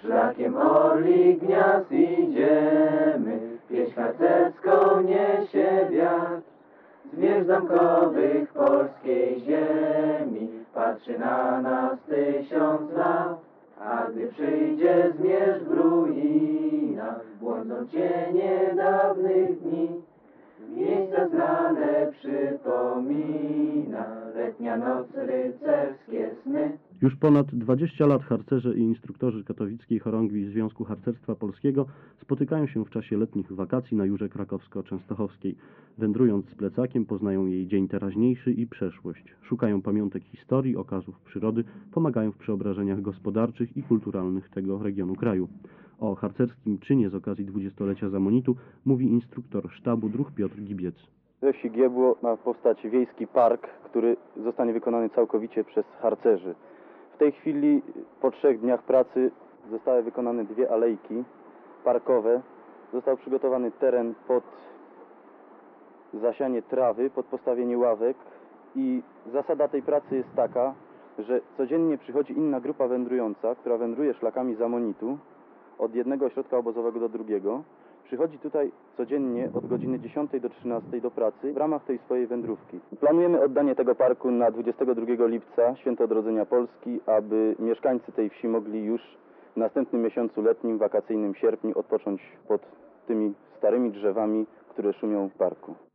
Szlakiem orlik gniazd idziemy, pieśń harcerską niesie wiatr. Z wież zamkowych polskiej ziemi patrzy na nas 1000 lat. A gdy przyjdzie zmierzch w ruinach, błądzą cienie dawnych dni. Miejsca znane przypomina letnia noc, rycerskie sny. Już ponad 20 lat harcerze i instruktorzy katowickiej chorągwi Związku Harcerstwa Polskiego spotykają się w czasie letnich wakacji na Jurze Krakowsko-Częstochowskiej. Wędrując z plecakiem poznają jej dzień teraźniejszy i przeszłość. Szukają pamiątek historii, okazów przyrody, pomagają w przeobrażeniach gospodarczych i kulturalnych tego regionu kraju. O harcerskim czynie z okazji 20-lecia Zamonitu mówi instruktor sztabu dróg Piotr Gibiec. We wsi Giebło ma powstać wiejski park, który zostanie wykonany całkowicie przez harcerzy. W tej chwili po 3 dniach pracy zostały wykonane 2 alejki parkowe. Został przygotowany teren pod zasianie trawy, pod postawienie ławek i zasada tej pracy jest taka, że codziennie przychodzi inna grupa wędrująca, która wędruje szlakami Zamonitu od jednego ośrodka obozowego do drugiego. Przychodzi tutaj codziennie od godziny 10 do 13 do pracy w ramach tej swojej wędrówki. Planujemy oddanie tego parku na 22 lipca, Święto Odrodzenia Polski, aby mieszkańcy tej wsi mogli już w następnym miesiącu letnim, wakacyjnym, sierpniu odpocząć pod tymi starymi drzewami, które szumią w parku.